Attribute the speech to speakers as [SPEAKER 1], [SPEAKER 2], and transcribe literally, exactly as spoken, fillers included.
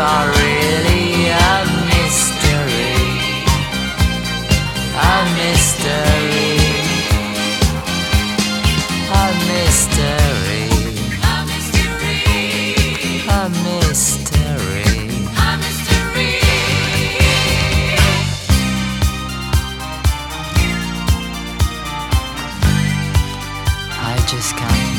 [SPEAKER 1] are really a mystery, a mystery, a mystery, a mystery, a mystery, a mystery. I just can't